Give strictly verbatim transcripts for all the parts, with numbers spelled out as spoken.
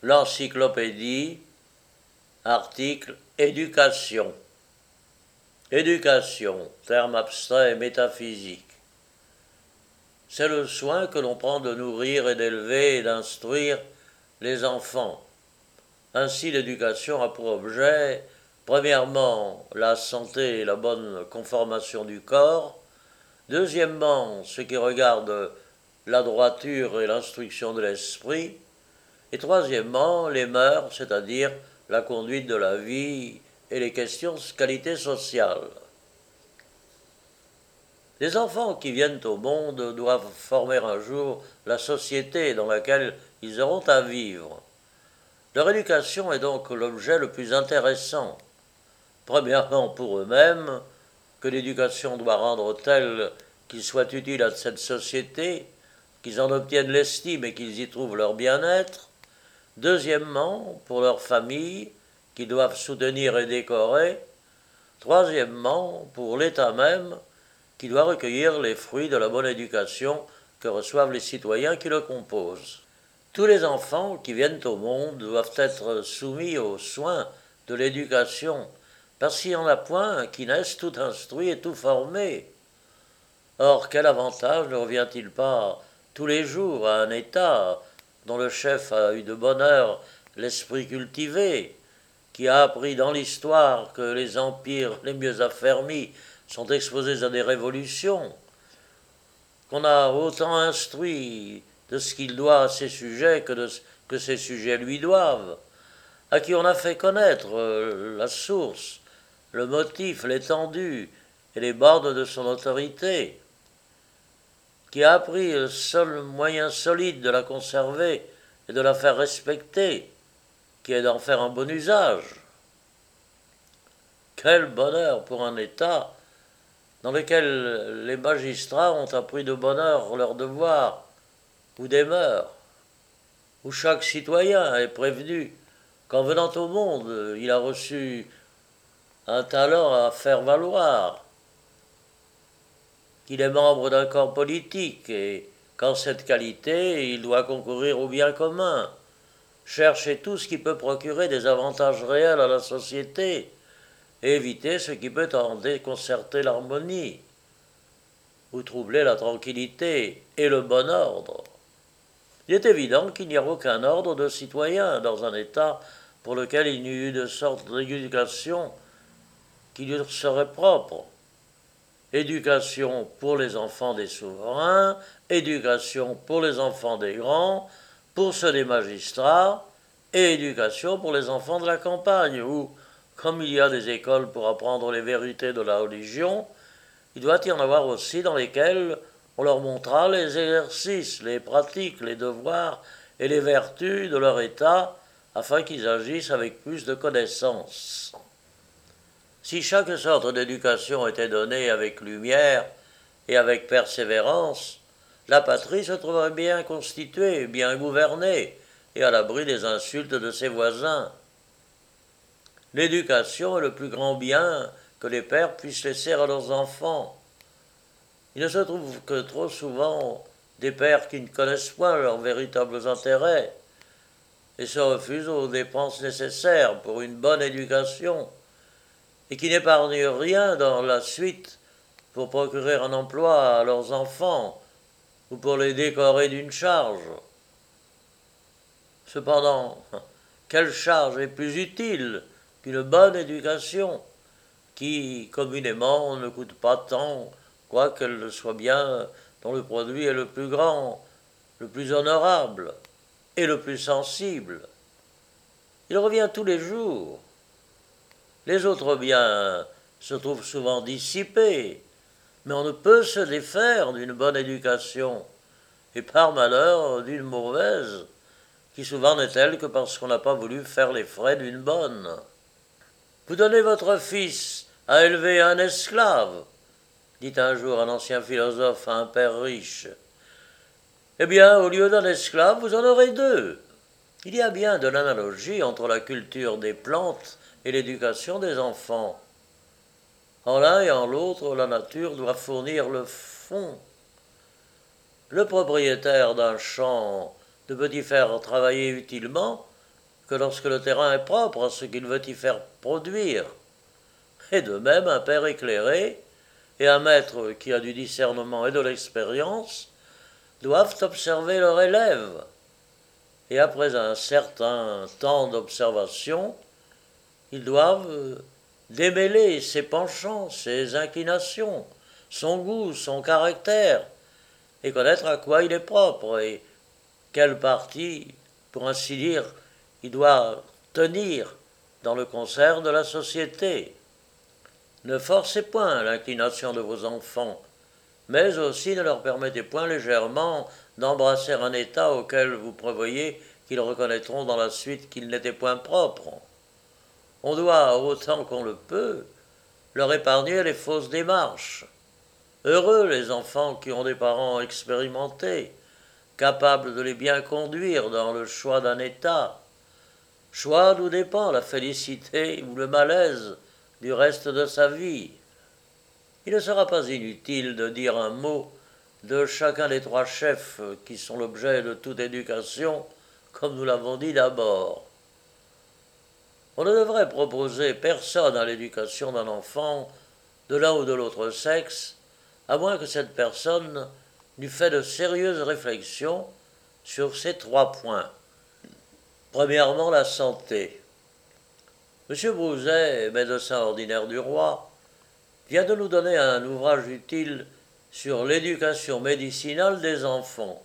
l'encyclopédie, article éducation. Éducation, terme abstrait et métaphysique. C'est le soin que l'on prend de nourrir et d'élever et d'instruire les enfants. Ainsi, l'éducation a pour objet, premièrement, la santé et la bonne conformation du corps, deuxièmement, ce qui regarde la droiture et l'instruction de l'esprit, et troisièmement, les mœurs, c'est-à-dire la conduite de la vie et les questions de qualité sociale. Les enfants qui viennent au monde doivent former un jour la société dans laquelle ils auront à vivre. Leur éducation est donc l'objet le plus intéressant. Premièrement pour eux-mêmes, que l'éducation doit rendre telle qu'ils soient utiles à cette société, qu'ils en obtiennent l'estime et qu'ils y trouvent leur bien-être. Deuxièmement, pour leur famille, qu'ils doivent soutenir et décorer. Troisièmement, pour l'État même, qui doit recueillir les fruits de la bonne éducation que reçoivent les citoyens qui le composent. Tous les enfants qui viennent au monde doivent être soumis aux soins de l'éducation, parce qu'il n'y en a point qui naissent tout instruits et tout formés. Or, quel avantage ne revient-il pas tous les jours à un État dont le chef a eu de bonne heure l'esprit cultivé, qui a appris dans l'histoire que les empires les mieux affermis sont exposés à des révolutions, qu'on a autant instruit de ce qu'il doit à ses sujets que, de, que ses sujets lui doivent, à qui on a fait connaître euh, la source, le motif, l'étendue et les bornes de son autorité, qui a appris le seul moyen solide de la conserver et de la faire respecter, qui est d'en faire un bon usage. Quel bonheur pour un État dans lequel les magistrats ont appris de bonne heure leurs devoirs ou des mœurs, où chaque citoyen est prévenu qu'en venant au monde, il a reçu un talent à faire valoir, qu'il est membre d'un corps politique et qu'en cette qualité, il doit concourir au bien commun, chercher tout ce qui peut procurer des avantages réels à la société et éviter ce qui peut en déconcerter l'harmonie ou troubler la tranquillité et le bon ordre. Il est évident qu'il n'y a aucun ordre de citoyen dans un État pour lequel il n'y eut de sorte d'éducation qui lui serait propre. Éducation pour les enfants des souverains, éducation pour les enfants des grands, pour ceux des magistrats, et éducation pour les enfants de la campagne, où, comme il y a des écoles pour apprendre les vérités de la religion, il doit y en avoir aussi dans lesquelles on leur montrera les exercices, les pratiques, les devoirs et les vertus de leur état, afin qu'ils agissent avec plus de connaissances. Si chaque sorte d'éducation était donnée avec lumière et avec persévérance, la patrie se trouverait bien constituée, bien gouvernée, et à l'abri des insultes de ses voisins. L'éducation est le plus grand bien que les pères puissent laisser à leurs enfants. Il ne se trouve que trop souvent des pères qui ne connaissent point leurs véritables intérêts et se refusent aux dépenses nécessaires pour une bonne éducation et qui n'épargnent rien dans la suite pour procurer un emploi à leurs enfants ou pour les décorer d'une charge. Cependant, quelle charge est plus utile qu'une bonne éducation qui, communément, ne coûte pas tant, quoiqu'elle le soit bien, dont le produit est le plus grand, le plus honorable et le plus sensible. Il revient tous les jours. Les autres biens se trouvent souvent dissipés, mais on ne peut se défaire d'une bonne éducation, et par malheur d'une mauvaise, qui souvent n'est telle que parce qu'on n'a pas voulu faire les frais d'une bonne. Vous donnez votre fils à élever un esclave, dit un jour un ancien philosophe à un père riche. Eh bien, au lieu d'un esclave, vous en aurez deux. Il y a bien de l'analogie entre la culture des plantes et l'éducation des enfants. En l'un et en l'autre, la nature doit fournir le fond. Le propriétaire d'un champ ne peut y faire travailler utilement que lorsque le terrain est propre à ce qu'il veut y faire produire. Et de même, un père éclairé et un maître qui a du discernement et de l'expérience doivent observer leur élève. Et après un certain temps d'observation, ils doivent démêler ses penchants, ses inclinations, son goût, son caractère, et connaître à quoi il est propre et quelle partie, pour ainsi dire, il doit tenir dans le concert de la société. Ne forcez point l'inclination de vos enfants, mais aussi ne leur permettez point légèrement d'embrasser un état auquel vous prévoyez qu'ils reconnaîtront dans la suite qu'il n'était point propre. On doit, autant qu'on le peut, leur épargner les fausses démarches. Heureux les enfants qui ont des parents expérimentés, capables de les bien conduire dans le choix d'un état, choix d'où dépend la félicité ou le malaise du reste de sa vie. Il ne sera pas inutile de dire un mot de chacun des trois chefs qui sont l'objet de toute éducation, comme nous l'avons dit d'abord. On ne devrait proposer personne à l'éducation d'un enfant de l'un ou de l'autre sexe, à moins que cette personne n'eût fait de sérieuses réflexions sur ces trois points. Premièrement, la santé. M. Brouzet, médecin ordinaire du roi, vient de nous donner un ouvrage utile sur l'éducation médicinale des enfants.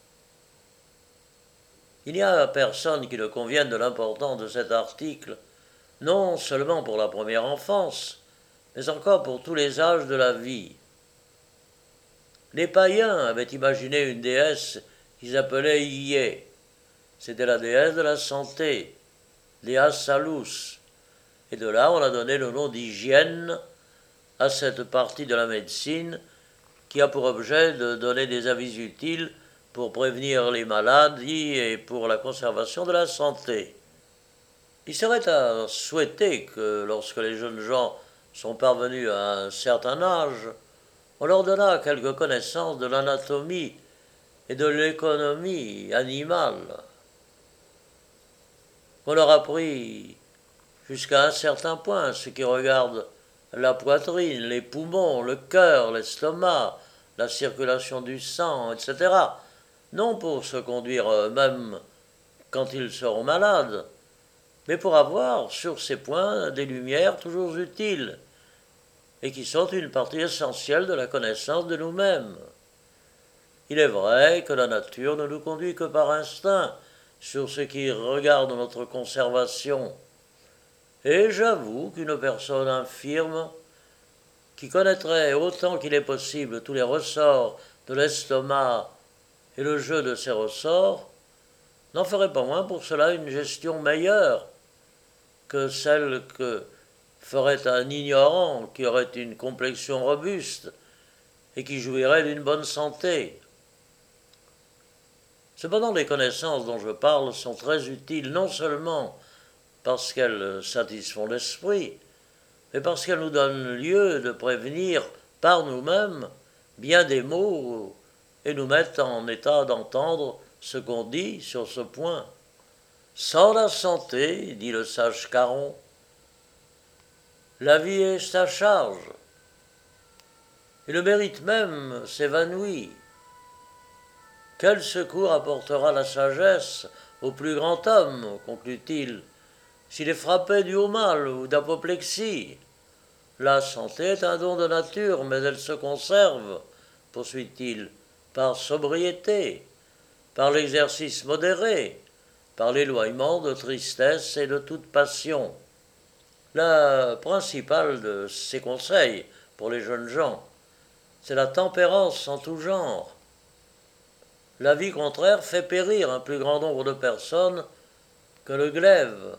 Il n'y a personne qui ne convienne de l'importance de cet article, non seulement pour la première enfance, mais encore pour tous les âges de la vie. Les païens avaient imaginé une déesse qu'ils appelaient Ié. C'était la déesse de la santé, Dea Salus, et de là on a donné le nom d'hygiène à cette partie de la médecine qui a pour objet de donner des avis utiles pour prévenir les maladies et pour la conservation de la santé. Il serait à souhaiter que lorsque les jeunes gens sont parvenus à un certain âge, on leur donnât quelques connaissances de l'anatomie et de l'économie animale, qu'on leur apprit jusqu'à un certain point ce qui regarde la poitrine, les poumons, le cœur, l'estomac, la circulation du sang, et cetera, non pour se conduire eux-mêmes quand ils seront malades, mais pour avoir sur ces points des lumières toujours utiles, et qui sont une partie essentielle de la connaissance de nous-mêmes. Il est vrai que la nature ne nous conduit que par instinct sur ce qui regarde notre conservation, et j'avoue qu'une personne infirme, qui connaîtrait autant qu'il est possible tous les ressorts de l'estomac et le jeu de ses ressorts, n'en ferait pas moins pour cela une gestion meilleure que celle que ferait un ignorant qui aurait une complexion robuste et qui jouirait d'une bonne santé. Cependant, les connaissances dont je parle sont très utiles, non seulement parce qu'elles satisfont l'esprit, mais parce qu'elles nous donnent lieu de prévenir par nous-mêmes bien des maux et nous mettent en état d'entendre ce qu'on dit sur ce point. Sans la santé, dit le sage Caron, la vie est à charge, et le mérite même s'évanouit. Quel secours apportera la sagesse au plus grand homme, conclut-il, s'il est frappé du haut mal ou d'apoplexie? La santé est un don de nature, mais elle se conserve, poursuit-il, par sobriété, par l'exercice modéré, par l'éloignement de tristesse et de toute passion. La principale de ses conseils pour les jeunes gens, c'est la tempérance en tout genre. La vie contraire fait périr un plus grand nombre de personnes que le glaive.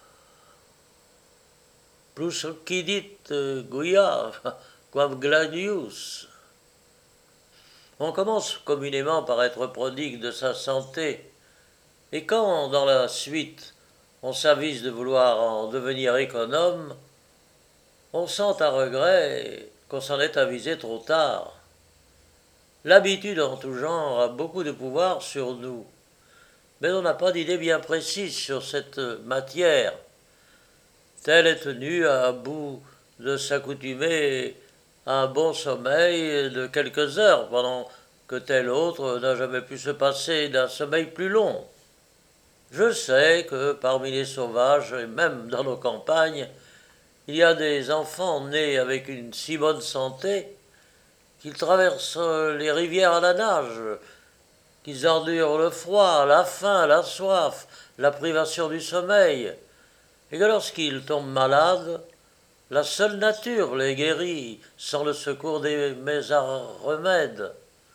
Plus occidit Goya, quam gladius. On commence communément par être prodigue de sa santé, et quand, dans la suite, on s'avise de vouloir en devenir économe, on sent à regret qu'on s'en est avisé trop tard. L'habitude en tout genre a beaucoup de pouvoir sur nous, mais on n'a pas d'idée bien précise sur cette matière. Tel est tenu à bout de s'accoutumer à un bon sommeil de quelques heures, pendant que tel autre n'a jamais pu se passer d'un sommeil plus long. Je sais que parmi les sauvages, et même dans nos campagnes, il y a des enfants nés avec une si bonne santé qu'ils traversent les rivières à la nage, qu'ils endurent le froid, la faim, la soif, la privation du sommeil, et que lorsqu'ils tombent malades, la seule nature les guérit sans le secours des remèdes.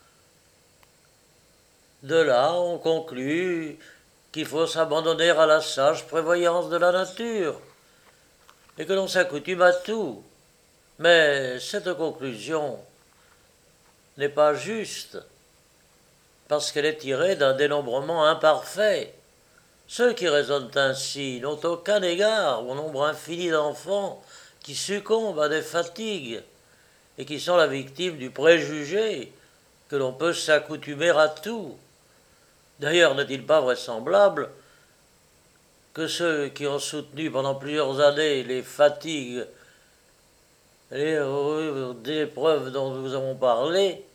De là, on conclut qu'il faut s'abandonner à la sage prévoyance de la nature, et que l'on s'accoutume à tout. Mais cette conclusion n'est pas juste, parce qu'elle est tirée d'un dénombrement imparfait. Ceux qui raisonnent ainsi n'ont aucun égard au nombre infini d'enfants qui succombent à des fatigues et qui sont la victime du préjugé que l'on peut s'accoutumer à tout. D'ailleurs, n'est-il pas vraisemblable que ceux qui ont soutenu pendant plusieurs années les fatigues, les épreuves dont nous avons parlé,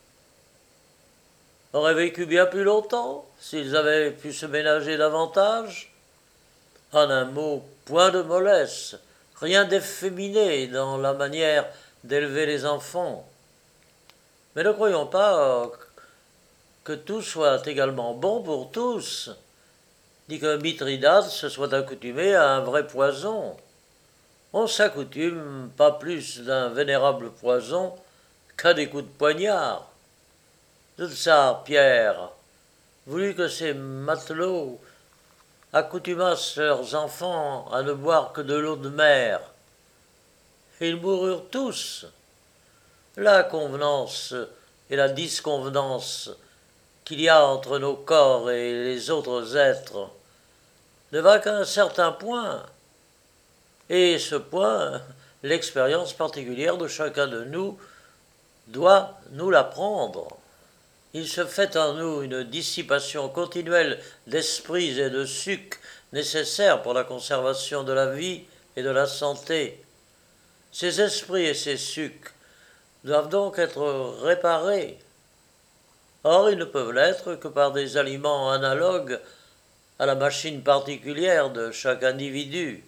auraient vécu bien plus longtemps s'ils avaient pu se ménager davantage? En un mot, point de mollesse, rien d'efféminé dans la manière d'élever les enfants. Mais ne croyons pas que tout soit également bon pour tous, ni que Mithridate se soit accoutumé à un vrai poison. On s'accoutume pas plus d'un vénérable poison qu'à des coups de poignard. Le tsar Pierre voulut que ses matelots accoutumassent leurs enfants à ne boire que de l'eau de mer. Et ils moururent tous. La convenance et la disconvenance qu'il y a entre nos corps et les autres êtres ne va qu'à un certain point. Et ce point, l'expérience particulière de chacun de nous doit nous l'apprendre. Il se fait en nous une dissipation continuelle d'esprits et de sucs nécessaires pour la conservation de la vie et de la santé. Ces esprits et ces sucs doivent donc être réparés. Or, ils ne peuvent l'être que par des aliments analogues à la machine particulière de chaque individu.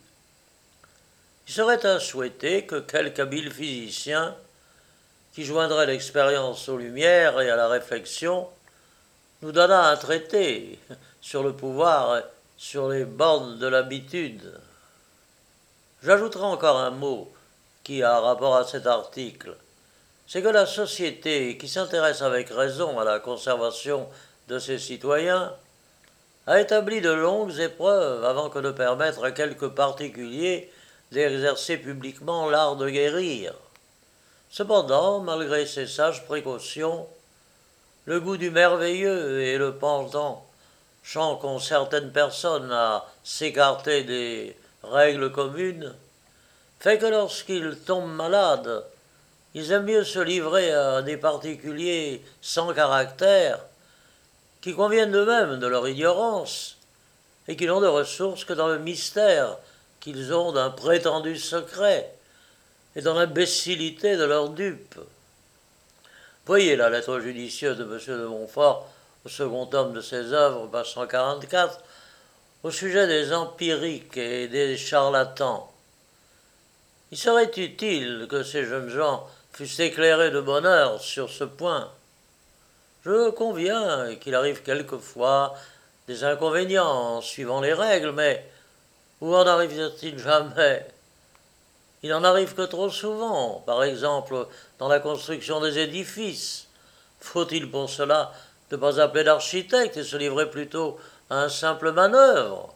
Il serait à souhaiter que quelque habile physicien, qui joindrait l'expérience aux lumières et à la réflexion, nous donnât un traité sur le pouvoir, sur les bornes de l'habitude. J'ajouterai encore un mot qui a rapport à cet article. C'est que la société, qui s'intéresse avec raison à la conservation de ses citoyens, a établi de longues épreuves avant que de permettre à quelques particuliers d'exercer publiquement l'art de guérir. Cependant, malgré ces sages précautions, le goût du merveilleux et le penchant qu'ont certaines personnes à s'écarter des règles communes fait que lorsqu'ils tombent malades, ils aiment mieux se livrer à des particuliers sans caractère, qui conviennent d'eux-mêmes de leur ignorance, et qui n'ont de ressources que dans le mystère qu'ils ont d'un prétendu secret, et dans l'imbécilité de leurs dupes. Voyez la lettre judicieuse de M. de Montfort, au second tome de ses œuvres, page cent quarante-quatre, au sujet des empiriques et des charlatans. Il serait utile que ces jeunes gens fussent éclairés de bonne heure sur ce point. Je conviens qu'il arrive quelquefois des inconvénients en suivant les règles, mais où en arrive-t-il jamais? Il n'en arrive que trop souvent, par exemple dans la construction des édifices. Faut-il pour cela ne pas appeler l'architecte et se livrer plutôt à un simple manœuvre?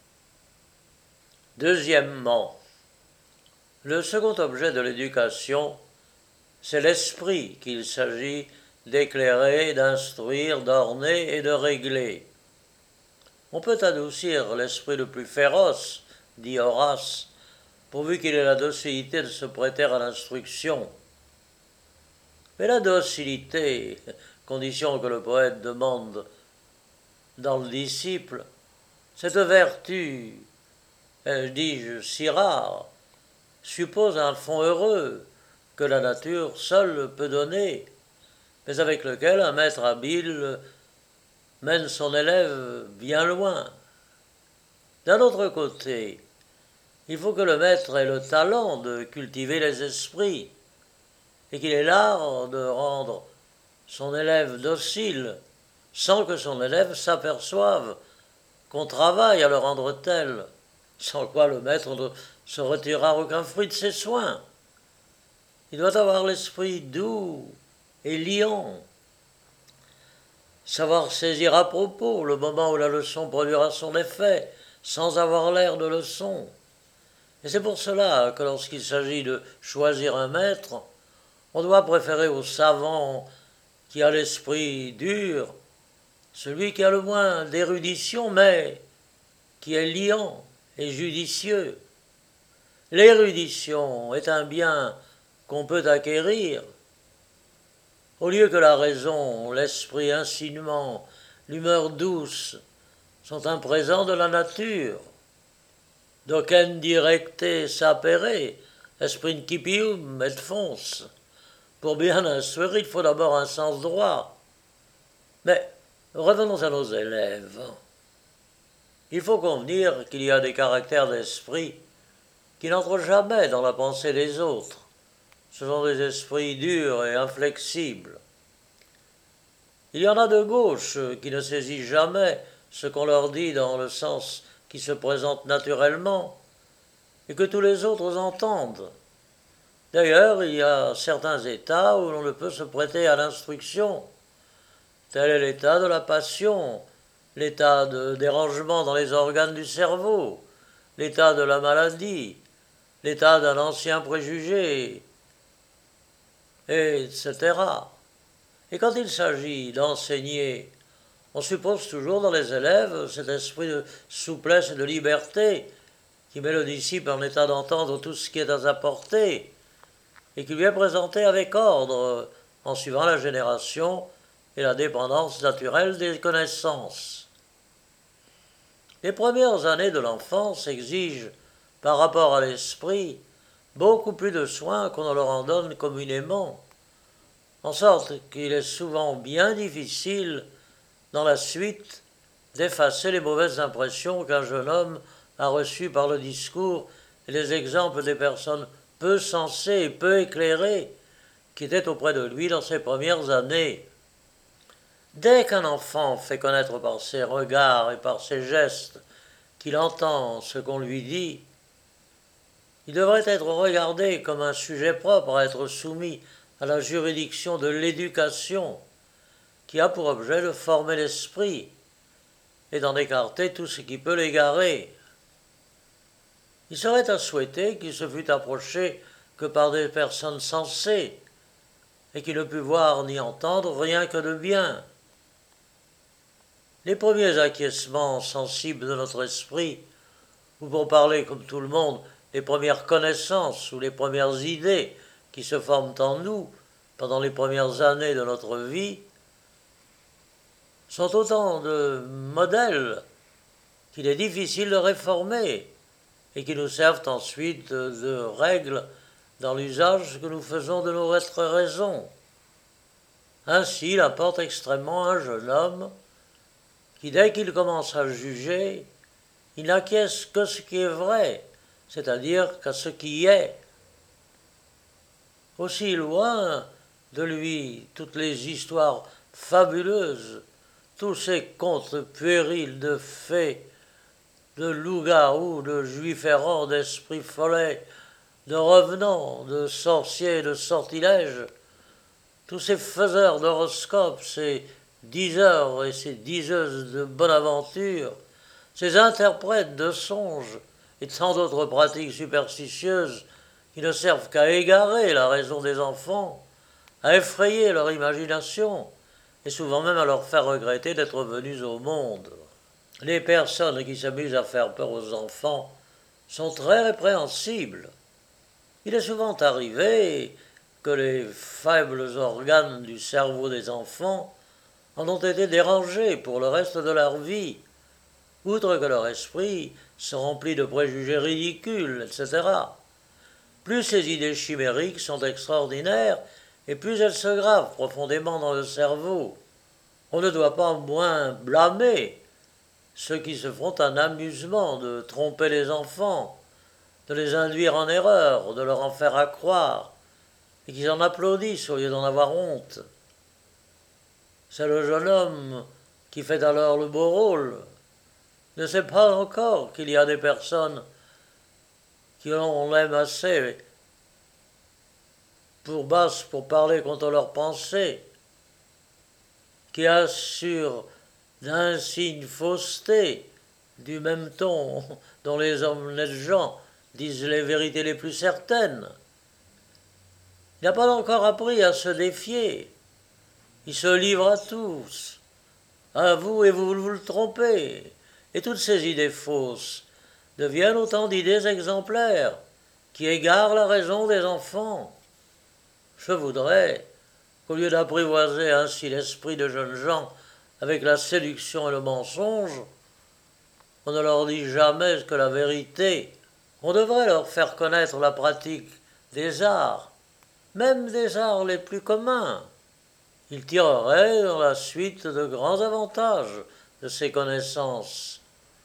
Deuxièmement, le second objet de l'éducation, c'est l'esprit qu'il s'agit d'éclairer, d'instruire, d'orner et de régler. On peut adoucir l'esprit le plus féroce, dit Horace, pourvu qu'il ait la docilité de se prêter à l'instruction. Mais la docilité, condition que le poète demande, dans le disciple, cette vertu, euh, dis-je, si rare, suppose un fond heureux que la nature seule peut donner, mais avec lequel un maître habile mène son élève bien loin. D'un autre côté, il faut que le maître ait le talent de cultiver les esprits, et qu'il ait l'art de rendre son élève docile, sans que son élève s'aperçoive qu'on travaille à le rendre tel, sans quoi le maître ne se retirera aucun fruit de ses soins. Il doit avoir l'esprit doux et liant, savoir saisir à propos le moment où la leçon produira son effet, sans avoir l'air de leçon. Et c'est pour cela que lorsqu'il s'agit de choisir un maître, on doit préférer au savant qui a l'esprit dur, celui qui a le moins d'érudition, mais qui est liant et judicieux. L'érudition est un bien qu'on peut acquérir. Au lieu que la raison, l'esprit insinuant, l'humeur douce sont un présent de la nature. Docen directe sapere, est principium et fons. Pour bien instruire, il faut d'abord un sens droit. Mais revenons à nos élèves. Il faut convenir qu'il y a des caractères d'esprit qui n'entrent jamais dans la pensée des autres. Ce sont des esprits durs et inflexibles. Il y en a de gauche qui ne saisissent jamais ce qu'on leur dit dans le sens qui se présente naturellement et que tous les autres entendent. D'ailleurs, il y a certains états où l'on ne peut se prêter à l'instruction. Tel est l'état de la passion, l'état de dérangement dans les organes du cerveau, l'état de la maladie, l'état d'un ancien préjugé, et cetera. Et quand il s'agit d'enseigner, on suppose toujours dans les élèves cet esprit de souplesse et de liberté qui met le disciple en état d'entendre tout ce qui est à sa portée et qui lui est présenté avec ordre en suivant la génération et la dépendance naturelle des connaissances. Les premières années de l'enfance exigent, par rapport à l'esprit, beaucoup plus de soins qu'on ne leur en donne communément, en sorte qu'il est souvent bien difficile, dans la suite, d'effacer les mauvaises impressions qu'un jeune homme a reçues par le discours et les exemples des personnes peu sensées et peu éclairées qui étaient auprès de lui dans ses premières années. Dès qu'un enfant fait connaître par ses regards et par ses gestes qu'il entend ce qu'on lui dit, il devrait être regardé comme un sujet propre à être soumis à la juridiction de l'éducation, qui a pour objet de former l'esprit et d'en écarter tout ce qui peut l'égarer. Il serait à souhaiter qu'il se fût approché que par des personnes sensées et qui ne pût voir ni entendre rien que de bien. Les premiers acquiescements sensibles de notre esprit, ou pour parler comme tout le monde, les premières connaissances ou les premières idées qui se forment en nous pendant les premières années de notre vie, sont autant de modèles qu'il est difficile de réformer et qui nous servent ensuite de règles dans l'usage que nous faisons de notre raison. Ainsi, il importe extrêmement à un jeune homme qui, dès qu'il commence à juger, il n'acquiesce que ce qui est vrai, c'est-à-dire qu'à ce qui est. Aussi loin de lui toutes les histoires fabuleuses, tous ces contes puérils de fées, de loups-garous, de juifs errants, d'esprits follets, de revenants, de sorciers, de sortilèges, tous ces faiseurs d'horoscopes, ces diseurs et ces diseuses de bonne aventure, ces interprètes de songes et tant d'autres pratiques superstitieuses qui ne servent qu'à égarer la raison des enfants, à effrayer leur imagination et souvent même à leur faire regretter d'être venus au monde. Les personnes qui s'amusent à faire peur aux enfants sont très répréhensibles. Il est souvent arrivé que les faibles organes du cerveau des enfants en ont été dérangés pour le reste de leur vie, outre que leur esprit se remplit de préjugés ridicules, et cetera. Plus ces idées chimériques sont extraordinaires, et plus elles se gravent profondément dans le cerveau. On ne doit pas moins blâmer ceux qui se font un amusement de tromper les enfants, de les induire en erreur, de leur en faire accroire, et qui en applaudissent au lieu d'en avoir honte. C'est le jeune homme qui fait alors le beau rôle, ne sait pas encore qu'il y a des personnes qui on l'aime assez pour basse pour parler contre leurs pensées, qui assurent d'insignes faussetés du même ton dont les honnêtes gens disent les vérités les plus certaines. Il n'a pas encore appris à se défier. Il se livre à tous, à vous et vous vous le trompez. Et toutes ces idées fausses deviennent autant d'idées exemplaires qui égarent la raison des enfants. Je voudrais qu'au lieu d'apprivoiser ainsi l'esprit de jeunes gens avec la séduction et le mensonge, on ne leur dit jamais que la vérité. On devrait leur faire connaître la pratique des arts, même des arts les plus communs. Ils tireraient dans la suite de grands avantages de ces connaissances.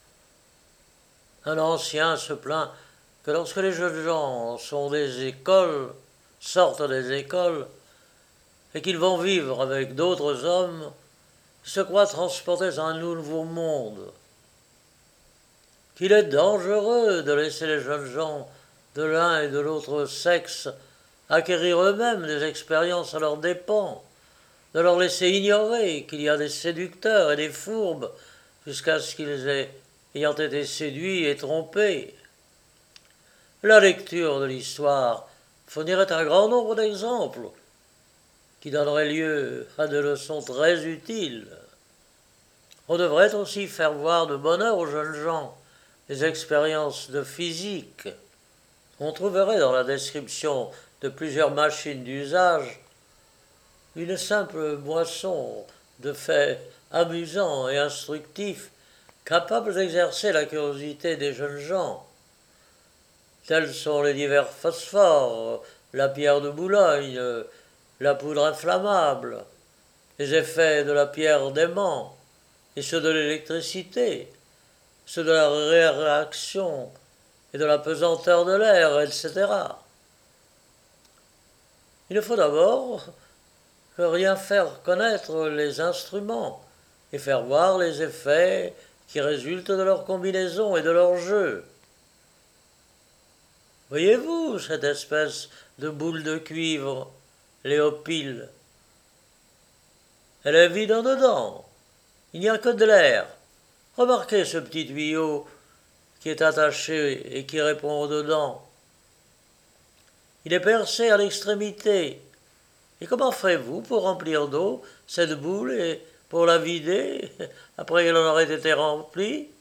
Un ancien se plaint que lorsque les jeunes gens sont des écoles, sortent des écoles, et qu'ils vont vivre avec d'autres hommes, ils se croient transportés dans un nouveau monde. Qu'il est dangereux de laisser les jeunes gens de l'un et de l'autre sexe acquérir eux-mêmes des expériences à leurs dépens, de leur laisser ignorer qu'il y a des séducteurs et des fourbes jusqu'à ce qu'ils aient ayant été séduits et trompés. La lecture de l'histoire fournirait un grand nombre d'exemples qui donneraient lieu à des leçons très utiles. On devrait aussi faire voir de bonne heure aux jeunes gens les expériences de physique. On trouverait dans la description de plusieurs machines d'usage une simple boisson de faits amusants et instructifs capables d'exercer la curiosité des jeunes gens. Tels sont les divers phosphores, la pierre de Boulogne, la poudre inflammable, les effets de la pierre d'aimant et ceux de l'électricité, ceux de la réaction et de la pesanteur de l'air, et cetera. Il ne faut d'abord que rien faire connaître les instruments et faire voir les effets qui résultent de leur combinaison et de leur jeu. Voyez-vous cette espèce de boule de cuivre, léopile? Elle est vide en dedans, il n'y a que de l'air. Remarquez ce petit tuyau qui est attaché et qui répond au-dedans. Il est percé à l'extrémité. Et comment ferez-vous pour remplir d'eau cette boule et pour la vider après qu'elle en aurait été remplie?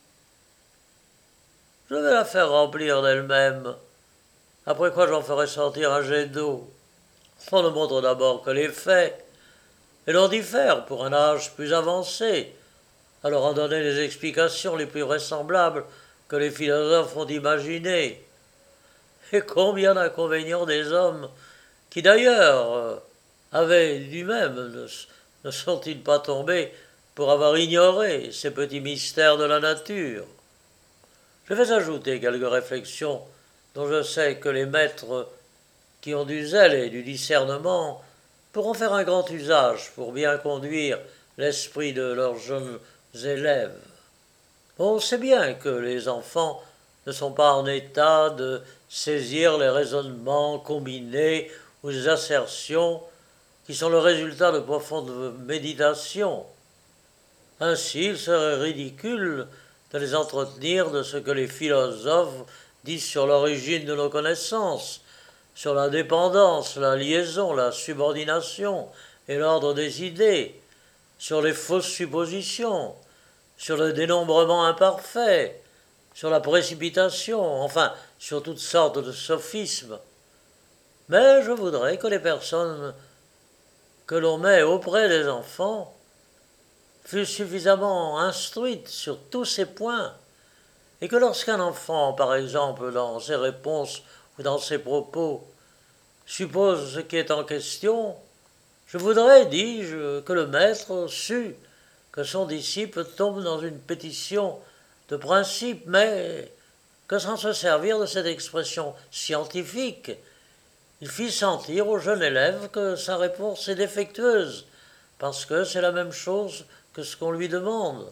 Je vais la faire remplir d'elle-même, après quoi j'en ferai sortir un jet d'eau. On ne montre d'abord que les faits, et l'on diffère pour un âge plus avancé, à leur en donner les explications les plus vraisemblables que les philosophes ont imaginées. Et combien d'inconvénients des hommes, qui d'ailleurs euh, avaient lui-même, ne, ne sont-ils pas tombés pour avoir ignoré ces petits mystères de la nature? Je vais ajouter quelques réflexions dont je sais que les maîtres qui ont du zèle et du discernement pourront faire un grand usage pour bien conduire l'esprit de leurs jeunes élèves. On sait bien que les enfants ne sont pas en état de saisir les raisonnements combinés ou les assertions qui sont le résultat de profondes méditations. Ainsi, il serait ridicule de les entretenir de ce que les philosophes disent sur l'origine de nos connaissances, sur la dépendance, la liaison, la subordination et l'ordre des idées, sur les fausses suppositions, sur le dénombrement imparfait, sur la précipitation, enfin, sur toutes sortes de sophismes. Mais je voudrais que les personnes que l'on met auprès des enfants fût suffisamment instruite sur tous ces points, et que lorsqu'un enfant, par exemple, dans ses réponses ou dans ses propos, suppose ce qui est en question, je voudrais, dis-je, que le maître sût que son disciple tombe dans une pétition de principe, mais que sans se servir de cette expression scientifique, il fit sentir au jeune élève que sa réponse est défectueuse, parce que c'est la même chose que ce qu'on lui demande.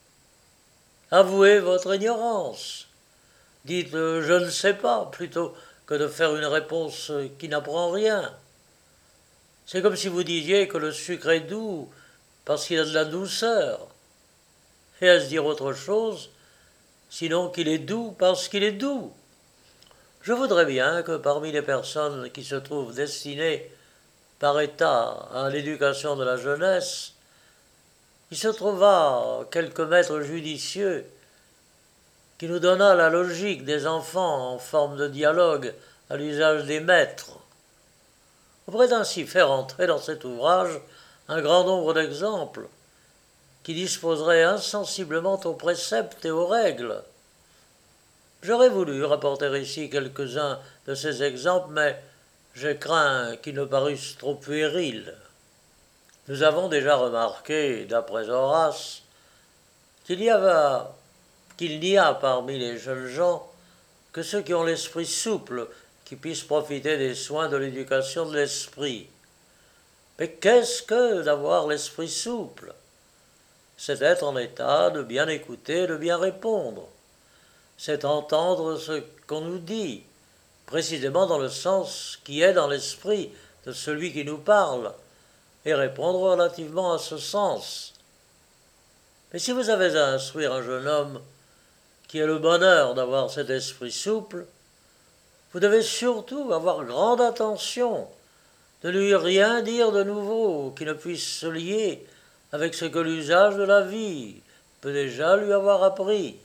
Avouez votre ignorance. Dites euh, « je ne sais pas » plutôt que de faire une réponse qui n'apprend rien. C'est comme si vous disiez que le sucre est doux parce qu'il a de la douceur. Et à se dire autre chose, sinon qu'il est doux parce qu'il est doux. Je voudrais bien que parmi les personnes qui se trouvent destinées par état à l'éducation de la jeunesse, il se trouvât quelque maître judicieux qui nous donnât la logique des enfants en forme de dialogue à l'usage des maîtres. On pourrait ainsi faire entrer dans cet ouvrage un grand nombre d'exemples qui disposeraient insensiblement aux préceptes et aux règles. J'aurais voulu rapporter ici quelques-uns de ces exemples, mais j'ai craint qu'ils ne parussent trop puérils. Nous avons déjà remarqué, d'après Horace, qu'il y avait, qu'il n'y a parmi les jeunes gens que ceux qui ont l'esprit souple, qui puissent profiter des soins de l'éducation de l'esprit. Mais qu'est-ce que d'avoir l'esprit souple? C'est être en état de bien écouter, de bien répondre. C'est entendre ce qu'on nous dit, précisément dans le sens qui est dans l'esprit de celui qui nous parle, et répondre relativement à ce sens. Mais si vous avez à instruire un jeune homme qui a le bonheur d'avoir cet esprit souple, vous devez surtout avoir grande attention de ne lui rien dire de nouveau qui ne puisse se lier avec ce que l'usage de la vie peut déjà lui avoir appris.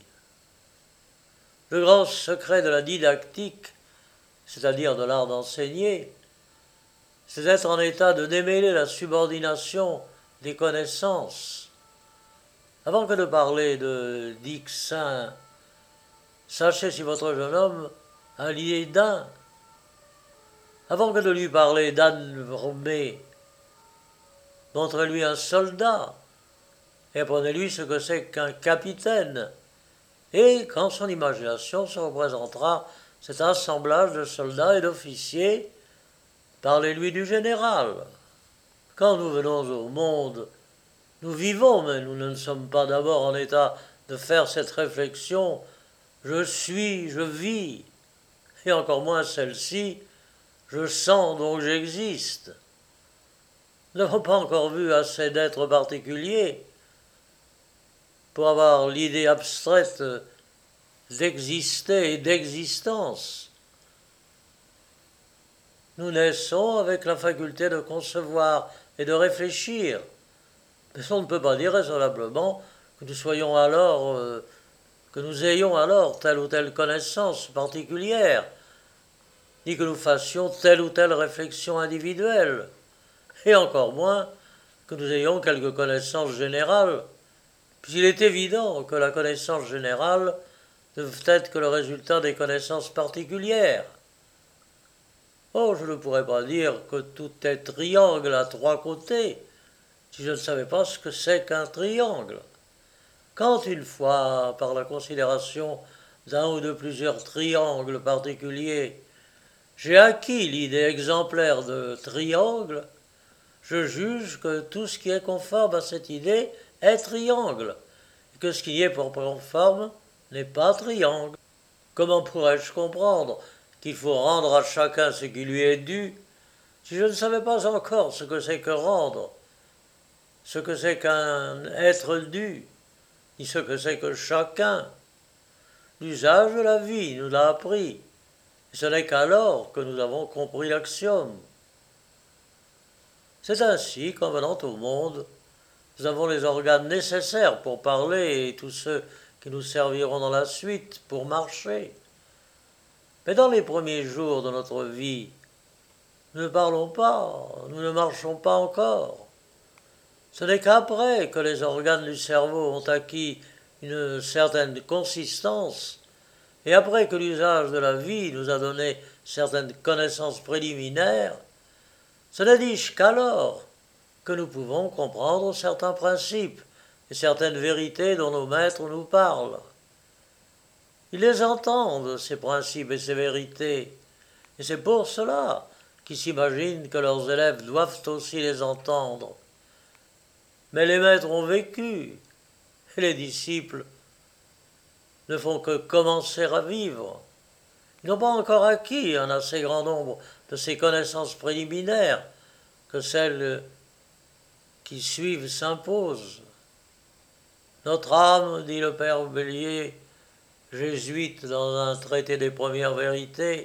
Le grand secret de la didactique, c'est-à-dire de l'art d'enseigner, c'est d'être en état de démêler la subordination des connaissances. Avant que de parler de Dix Saint, sachez si votre jeune homme a l'idée d'un. Avant que de lui parler d'Anne Romée, montrez-lui un soldat et apprenez-lui ce que c'est qu'un capitaine. Et quand son imagination se représentera cet assemblage de soldats et d'officiers, parlez-lui du général. Quand nous venons au monde, nous vivons, mais nous ne sommes pas d'abord en état de faire cette réflexion « je suis, je vis », et encore moins celle-ci « je sens donc j'existe ». Nous n'avons pas encore vu assez d'êtres particuliers pour avoir l'idée abstraite d'exister et d'existence. Nous naissons avec la faculté de concevoir et de réfléchir, mais on ne peut pas dire raisonnablement que nous soyons alors, euh, que nous ayons alors telle ou telle connaissance particulière, ni que nous fassions telle ou telle réflexion individuelle, et encore moins que nous ayons quelques connaissances générales, puisqu'il est évident que la connaissance générale ne peut être que le résultat des connaissances particulières. Oh, je ne pourrais pas dire que tout est triangle à trois côtés, si je ne savais pas ce que c'est qu'un triangle. Quand une fois, par la considération d'un ou de plusieurs triangles particuliers, j'ai acquis l'idée exemplaire de triangle, je juge que tout ce qui est conforme à cette idée est triangle, et que ce qui est pour conforme n'est pas triangle. Comment pourrais-je comprendre qu'il faut rendre à chacun ce qui lui est dû, si je ne savais pas encore ce que c'est que rendre, ce que c'est qu'un être dû, ni ce que c'est que chacun? L'usage de la vie nous l'a appris, et ce n'est qu'alors que nous avons compris l'axiome. C'est ainsi qu'en venant au monde, nous avons les organes nécessaires pour parler et tous ceux qui nous serviront dans la suite pour marcher. Mais dans les premiers jours de notre vie, nous ne parlons pas, nous ne marchons pas encore. Ce n'est qu'après que les organes du cerveau ont acquis une certaine consistance, et après que l'usage de la vie nous a donné certaines connaissances préliminaires, ce n'est dit qu'alors que nous pouvons comprendre certains principes et certaines vérités dont nos maîtres nous parlent. Ils les entendent, ces principes et ces vérités, et c'est pour cela qu'ils s'imaginent que leurs élèves doivent aussi les entendre. Mais les maîtres ont vécu, et les disciples ne font que commencer à vivre. Ils n'ont pas encore acquis un assez grand nombre de ces connaissances préliminaires que celles qui suivent s'imposent. Notre âme, dit le père Bélier, jésuite dans un traité des premières vérités,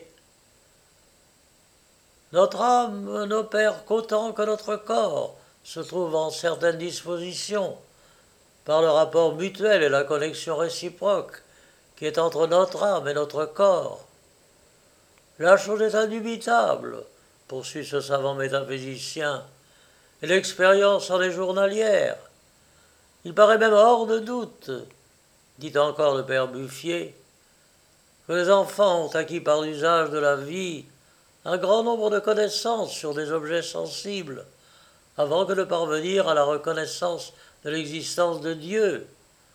notre âme n'opère qu'autant que notre corps se trouve en certaines dispositions, par le rapport mutuel et la connexion réciproque qui est entre notre âme et notre corps. La chose est indubitable, poursuit ce savant métaphysicien, et l'expérience en est journalière. Il paraît même hors de doute, dit encore le père Buffier, que les enfants ont acquis par l'usage de la vie un grand nombre de connaissances sur des objets sensibles, avant que de parvenir à la reconnaissance de l'existence de Dieu.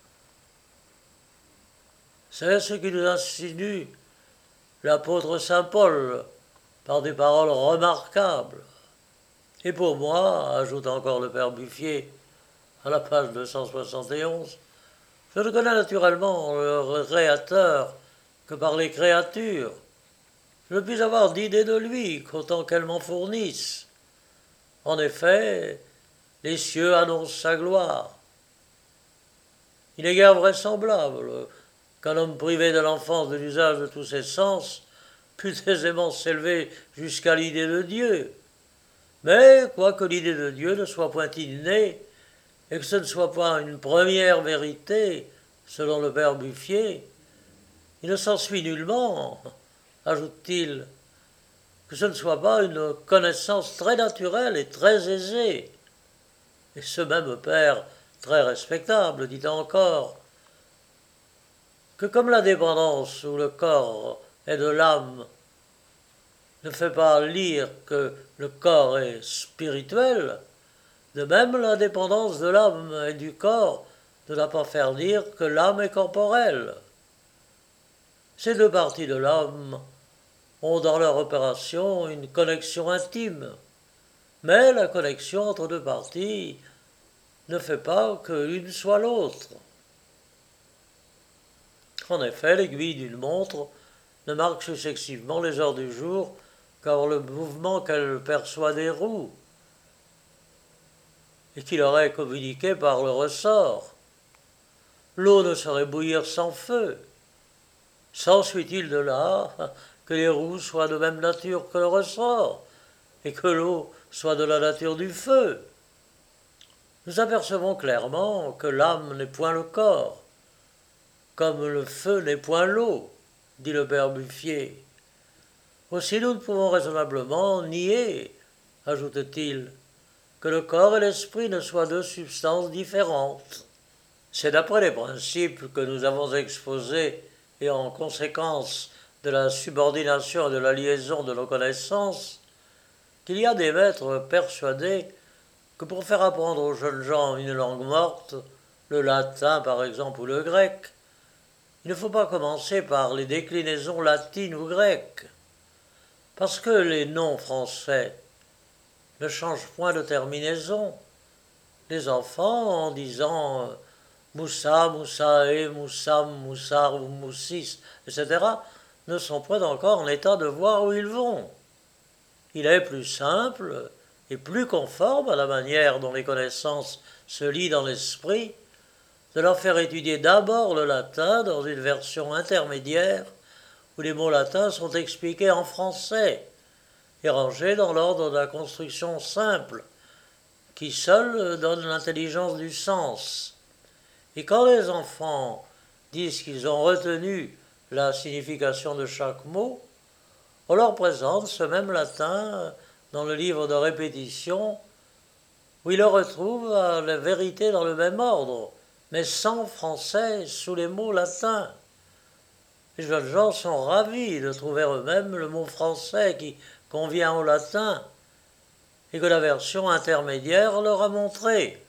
C'est ce qui nous insinue l'apôtre saint Paul par des paroles remarquables. Et pour moi, ajoute encore le père Buffier, à la page deux cent soixante et onze, je ne connais naturellement le Créateur que par les créatures. Je ne puis avoir d'idée de lui qu'autant qu'elles m'en fournissent. En effet, les cieux annoncent sa gloire. Il est guère vraisemblable qu'un homme privé de l'enfance de l'usage de tous ses sens pût aisément s'élever jusqu'à l'idée de Dieu. Mais, quoique l'idée de Dieu ne soit point innée, et que ce ne soit pas une première vérité, selon le père Buffier, il ne s'ensuit nullement, ajoute-t-il, que ce ne soit pas une connaissance très naturelle et très aisée. Et ce même père, très respectable, dit encore que comme la dépendance où le corps est de l'âme ne fait pas lire que le corps est spirituel, de même la dépendance de l'âme et du corps ne doit pas faire dire que l'âme est corporelle. Ces deux parties de l'âme ont dans leur opération une connexion intime, mais la connexion entre deux parties ne fait pas que l'une soit l'autre. En effet, l'aiguille d'une montre ne marque successivement les heures du jour qu'avant le mouvement qu'elle perçoit des roues, et qui leur est communiqué par le ressort. L'eau ne saurait bouillir sans feu. S'ensuit-il de là que les roues soient de même nature que le ressort, et que l'eau soit de la nature du feu? Nous apercevons clairement que l'âme n'est point le corps, comme le feu n'est point l'eau, dit le père Buffier. Aussi nous ne pouvons raisonnablement nier, ajoute-t-il, que le corps et l'esprit ne soient deux substances différentes. C'est d'après les principes que nous avons exposés et en conséquence de la subordination et de la liaison de nos connaissances qu'il y a des maîtres persuadés que pour faire apprendre aux jeunes gens une langue morte, le latin par exemple ou le grec, il ne faut pas commencer par les déclinaisons latines ou grecques, parce que les noms français ne changent point de terminaison. Les enfants, en disant Moussa, Moussae, Moussam, Moussar ou Moussis, et cetera, ne sont point encore en état de voir où ils vont. Il est plus simple et plus conforme à la manière dont les connaissances se lient dans l'esprit de leur faire étudier d'abord le latin dans une version intermédiaire où les mots latins sont expliqués en français et rangés dans l'ordre de la construction simple qui seul donne l'intelligence du sens. Et quand les enfants disent qu'ils ont retenu la signification de chaque mot, on leur présente ce même latin dans le livre de répétition où il retrouve la vérité dans le même ordre, mais sans français sous les mots latins. Les jeunes gens sont ravis de trouver eux-mêmes le mot français qui convient au latin et que la version intermédiaire leur a montré.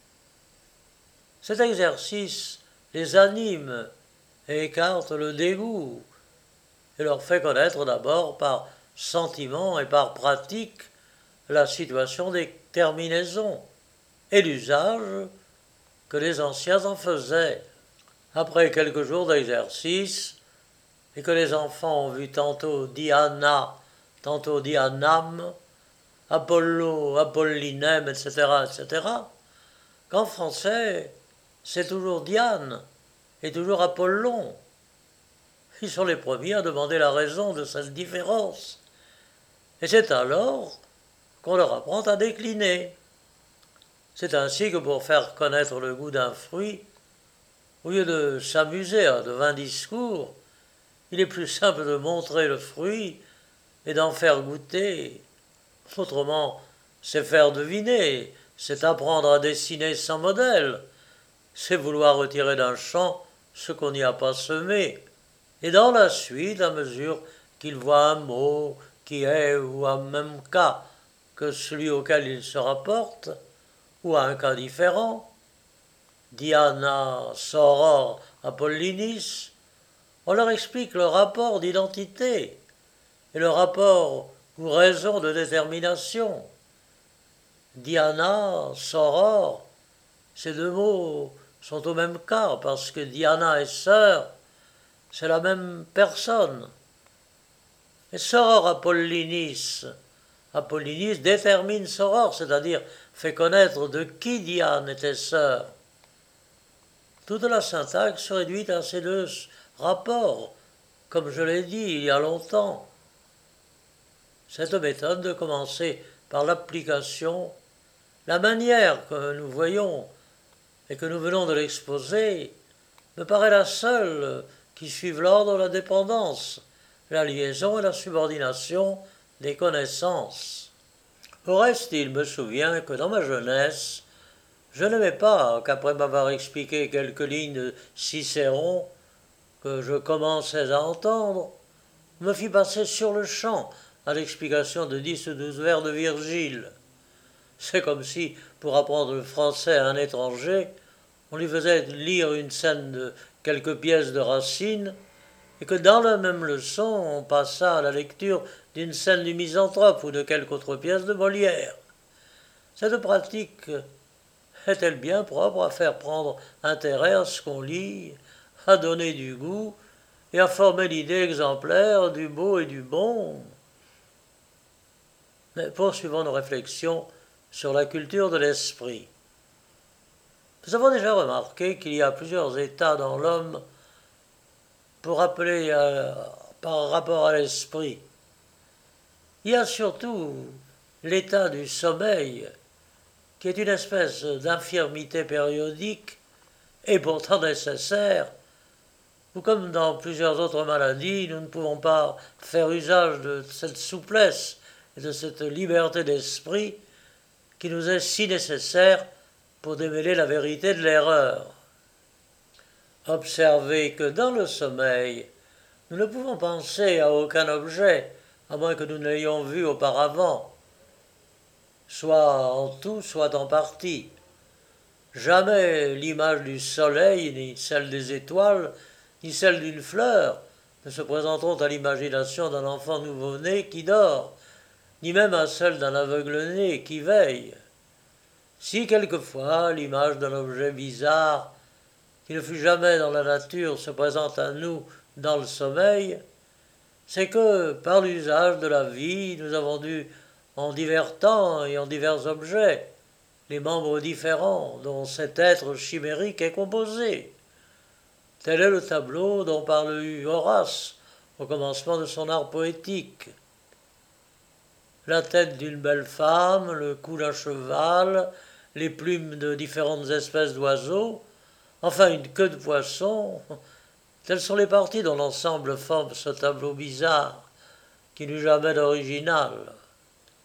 Cet exercice les anime et écarte le dégoût et leur fait connaître d'abord par sentiment et par pratique la situation des terminaisons et l'usage que les anciens en faisaient. Après quelques jours d'exercice, et que les enfants ont vu tantôt Diana, tantôt Dianam, Apollo, Apollinem, et cetera, et cetera, qu'en français, c'est toujours Diane et toujours Apollon. Ils sont les premiers à demander la raison de cette différence. Et c'est alors qu'on leur apprend à décliner. C'est ainsi que pour faire connaître le goût d'un fruit, au lieu de s'amuser à de vains discours, il est plus simple de montrer le fruit et d'en faire goûter. Autrement, c'est faire deviner, c'est apprendre à dessiner sans modèle, c'est vouloir retirer d'un champ ce qu'on n'y a pas semé. Et dans la suite, à mesure qu'il voit un mot qui est ou un même cas que celui auquel il se rapporte, ou à un cas différent, Diana, Soror, Apollinis, on leur explique le rapport d'identité et le rapport ou raison de détermination. Diana, Soror, ces deux mots sont au même cas parce que Diana et sœur, c'est la même personne. Et Soror Apollinis, Apollinis détermine Soror, c'est-à-dire fait connaître de qui Diane était sœur. Toute la syntaxe se réduit à ces deux rapports, comme je l'ai dit il y a longtemps. Cette méthode de commencer par l'application, la manière que nous voyons et que nous venons de l'exposer, me paraît la seule qui suive l'ordre de la dépendance, la liaison et la subordination des connaissances. Au reste, il me souvient que dans ma jeunesse, je n'aimais pas qu'après m'avoir expliqué quelques lignes de Cicéron que je commençais à entendre, on me fit passer sur le champ à l'explication de dix ou douze vers de Virgile. C'est comme si, pour apprendre le français à un étranger, on lui faisait lire une scène de quelques pièces de Racine, et que dans la même leçon, on passa à la lecture d'une scène du Misanthrope ou de quelque autre pièce de Molière. Cette pratique est-elle bien propre à faire prendre intérêt à ce qu'on lit, à donner du goût et à former l'idée exemplaire du beau et du bon? Mais poursuivons nos réflexions sur la culture de l'esprit. Nous avons déjà remarqué qu'il y a plusieurs états dans l'homme pour appeler à, par rapport à l'esprit. Il y a surtout l'état du sommeil, qui est une espèce d'infirmité périodique et pourtant nécessaire, où comme dans plusieurs autres maladies, nous ne pouvons pas faire usage de cette souplesse et de cette liberté d'esprit qui nous est si nécessaire pour démêler la vérité de l'erreur. Observez que dans le sommeil, nous ne pouvons penser à aucun objet, à moins que nous ne l'ayons vu auparavant, soit en tout, soit en partie. Jamais l'image du soleil, ni celle des étoiles, ni celle d'une fleur ne se présenteront à l'imagination d'un enfant nouveau-né qui dort, ni même à celle d'un aveugle-né qui veille. Si quelquefois l'image d'un objet bizarre, qui ne fut jamais dans la nature, se présente à nous dans le sommeil, c'est que, par l'usage de la vie, nous avons dû, en divers temps et en divers objets, les membres différents dont cet être chimérique est composé. Tel est le tableau dont parle Horace au commencement de son art poétique. La tête d'une belle femme, le cou d'un cheval, les plumes de différentes espèces d'oiseaux, enfin une queue de poisson, telles sont les parties dont l'ensemble forme ce tableau bizarre qui n'eut jamais d'original.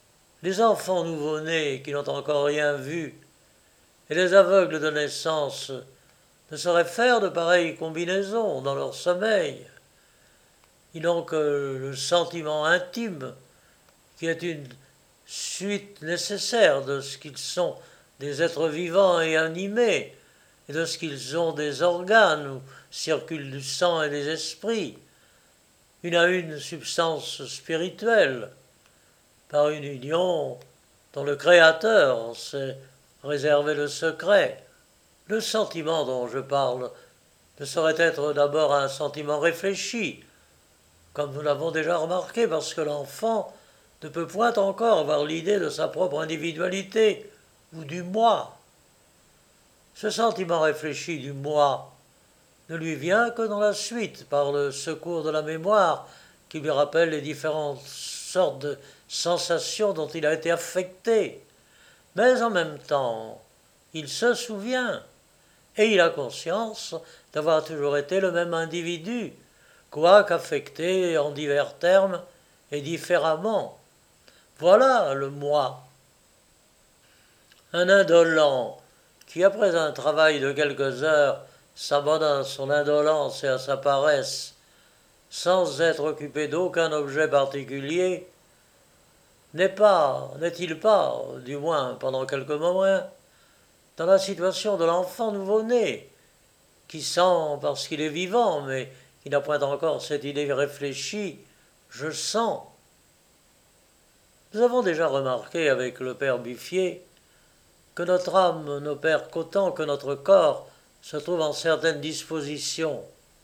Les enfants nouveau-nés qui n'ont encore rien vu et les aveugles de naissance ne sauraient faire de pareilles combinaisons dans leur sommeil. Ils n'ont que le sentiment intime qui est une suite nécessaire de ce qu'ils sont des êtres vivants et animés, et de ce qu'ils ont des organes où circulent du sang et des esprits, une à une substance spirituelle, par une union dont le Créateur s'est réservé le secret. Le sentiment dont je parle ne saurait être d'abord un sentiment réfléchi, comme nous l'avons déjà remarqué, parce que l'enfant ne peut point encore avoir l'idée de sa propre individualité ou du moi. Ce sentiment réfléchi du moi ne lui vient que dans la suite, par le secours de la mémoire qui lui rappelle les différentes sortes de sensations dont il a été affecté. Mais en même temps, il se souvient et il a conscience d'avoir toujours été le même individu, quoique affecté en divers termes et différemment. Voilà le moi. Un indolent qui, après un travail de quelques heures, s'abandonne à son indolence et à sa paresse, sans être occupé d'aucun objet particulier, n'est pas, n'est-il pas, du moins pendant quelques moments, dans la situation de l'enfant nouveau-né, qui sent parce qu'il est vivant, mais qui n'a point encore cette idée réfléchie, je sens. Nous avons déjà remarqué avec le père Buffier que notre âme n'opère qu'autant que notre corps se trouve en certaines dispositions.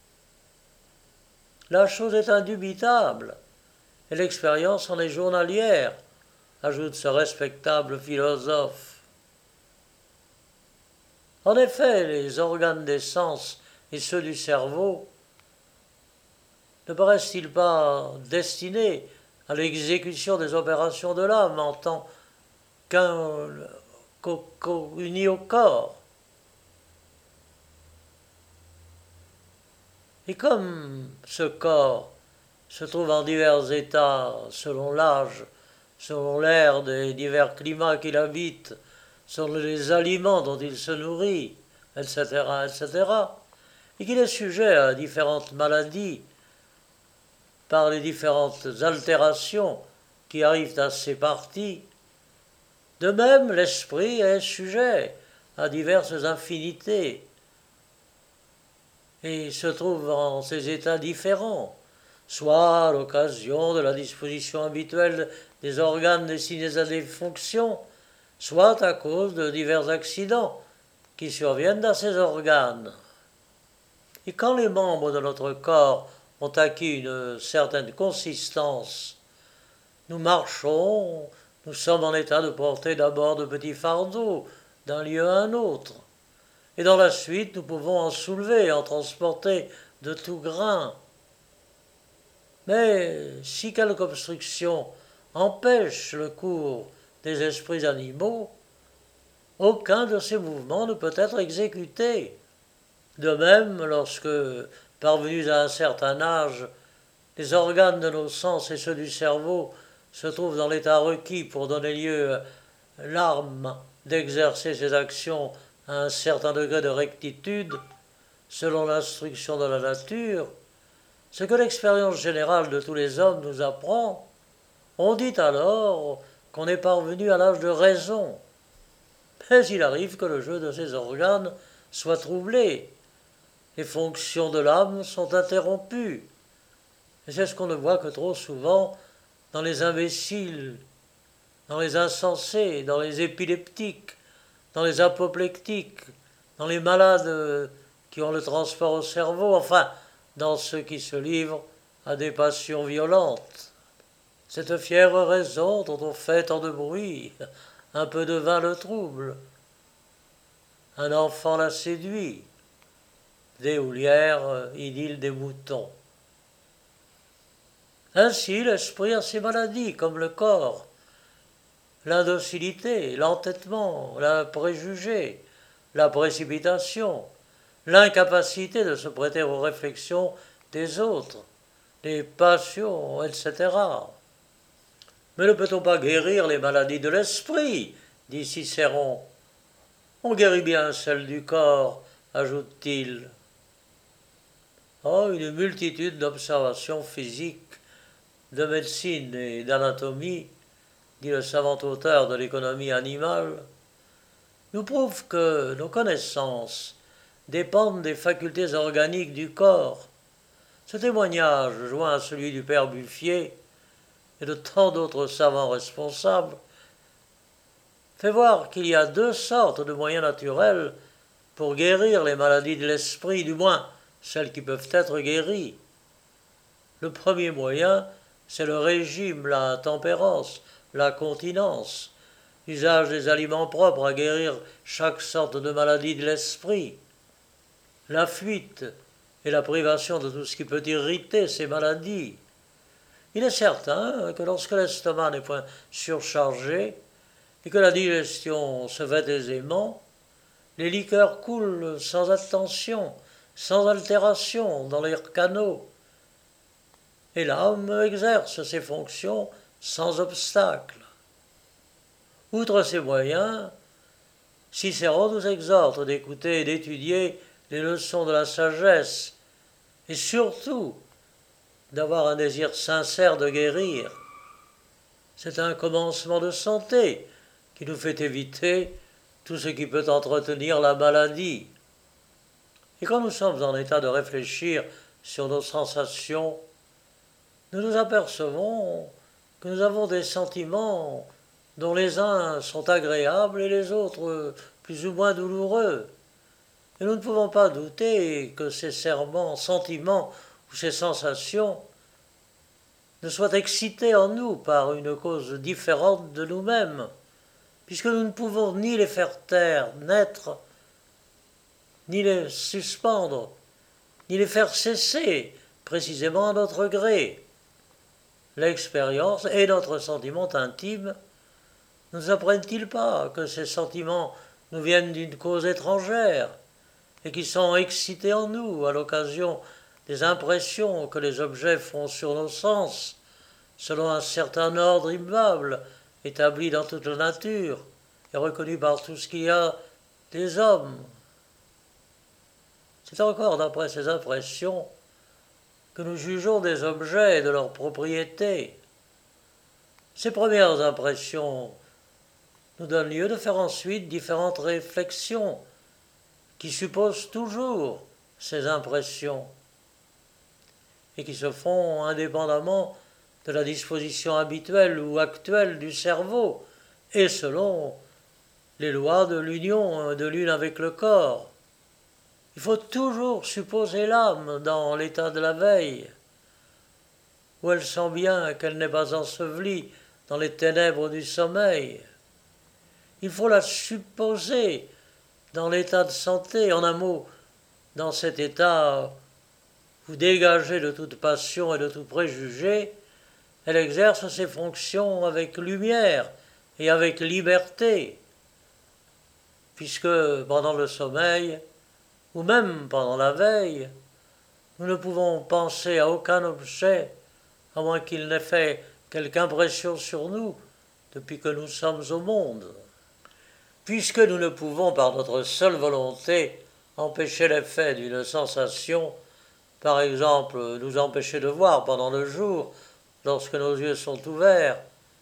La chose est indubitable, et l'expérience en est journalière, ajoute ce respectable philosophe. En effet, les organes des sens et ceux du cerveau ne paraissent-ils pas destinés à l'exécution des opérations de l'âme en tant qu'un qu'unis au corps? Et comme ce corps se trouve en divers états selon l'âge, selon l'air des divers climats qu'il habite, selon les aliments dont il se nourrit, et cetera, et cetera, et qu'il est sujet à différentes maladies par les différentes altérations qui arrivent à ses parties, de même l'esprit est sujet à diverses infinités et se trouve en ces états différents, soit à l'occasion de la disposition habituelle des organes destinés à des fonctions, soit à cause de divers accidents qui surviennent à ces organes. Et quand les membres de notre corps ont acquis une certaine consistance, nous marchons, nous sommes en état de porter d'abord de petits fardeaux d'un lieu à un autre, et dans la suite nous pouvons en soulever, en transporter de tout grain. Mais si quelque obstruction empêche le cours des esprits animaux, aucun de ces mouvements ne peut être exécuté. De même, lorsque, parvenus à un certain âge, les organes de nos sens et ceux du cerveau se trouvent dans l'état requis pour donner lieu à l'âme d'exercer ses actions à un certain degré de rectitude, selon l'instruction de la nature, ce que l'expérience générale de tous les hommes nous apprend, on dit alors qu'on est parvenu à l'âge de raison. Mais il arrive que le jeu de ces organes soit troublé. Les fonctions de l'âme sont interrompues. Et c'est ce qu'on ne voit que trop souvent dans les imbéciles, dans les insensés, dans les épileptiques, dans les apoplectiques, dans les malades qui ont le transport au cerveau, enfin, dans ceux qui se livrent à des passions violentes. Cette fière raison dont on fait tant de bruit, un peu de vin le trouble. Un enfant la séduit. Des houlières, idylle des moutons. Ainsi, l'esprit a ses maladies, comme le corps. L'indocilité, l'entêtement, la préjugé, la précipitation, l'incapacité de se prêter aux réflexions des autres, les passions, et cetera. Mais ne peut-on pas guérir les maladies de l'esprit, dit Cicéron. On guérit bien celles du corps, ajoute-t-il. Oh, une multitude d'observations physiques, de médecine et d'anatomie, dit le savant auteur de l'économie animale, nous prouve que nos connaissances dépendent des facultés organiques du corps. Ce témoignage, joint à celui du père Buffier et de tant d'autres savants responsables, fait voir qu'il y a deux sortes de moyens naturels pour guérir les maladies de l'esprit, du moins celles qui peuvent être guéries. Le premier moyen, c'est le régime, la tempérance, la continence, l'usage des aliments propres à guérir chaque sorte de maladie de l'esprit, la fuite et la privation de tout ce qui peut irriter ces maladies. Il est certain que lorsque l'estomac n'est point surchargé et que la digestion se fait aisément, les liqueurs coulent sans attention, sans altération dans leurs canaux, et l'âme exerce ses fonctions sans obstacle. Outre ces moyens, Cicéron nous exhorte d'écouter et d'étudier les leçons de la sagesse, et surtout d'avoir un désir sincère de guérir. C'est un commencement de santé qui nous fait éviter tout ce qui peut entretenir la maladie. Et quand nous sommes en état de réfléchir sur nos sensations, nous nous apercevons que nous avons des sentiments dont les uns sont agréables et les autres plus ou moins douloureux. Et nous ne pouvons pas douter que ces serments, sentiments ou ces sensations ne soient excités en nous par une cause différente de nous-mêmes, puisque nous ne pouvons ni les faire taire, naître, ni les suspendre, ni les faire cesser, précisément à notre gré. L'expérience et notre sentiment intime ne nous apprennent-ils pas que ces sentiments nous viennent d'une cause étrangère et qui sont excités en nous à l'occasion des impressions que les objets font sur nos sens, selon un certain ordre immuable établi dans toute la nature et reconnu par tout ce qu'il y a des hommes. C'est encore d'après ces impressions que nous jugeons des objets et de leurs propriétés. Ces premières impressions nous donnent lieu de faire ensuite différentes réflexions qui supposent toujours ces impressions et qui se font indépendamment de la disposition habituelle ou actuelle du cerveau et selon les lois de l'union de l'une avec le corps. Il faut toujours supposer l'âme dans l'état de la veille, où elle sent bien qu'elle n'est pas ensevelie dans les ténèbres du sommeil. Il faut la supposer dans l'état de santé, en un mot, dans cet état où, dégagée de toute passion et de tout préjugé, elle exerce ses fonctions avec lumière et avec liberté, puisque pendant le sommeil, ou même pendant la veille, nous ne pouvons penser à aucun objet, à moins qu'il n'ait fait quelque impression sur nous depuis que nous sommes au monde. Puisque nous ne pouvons, par notre seule volonté, empêcher l'effet d'une sensation, par exemple nous empêcher de voir pendant le jour, lorsque nos yeux sont ouverts,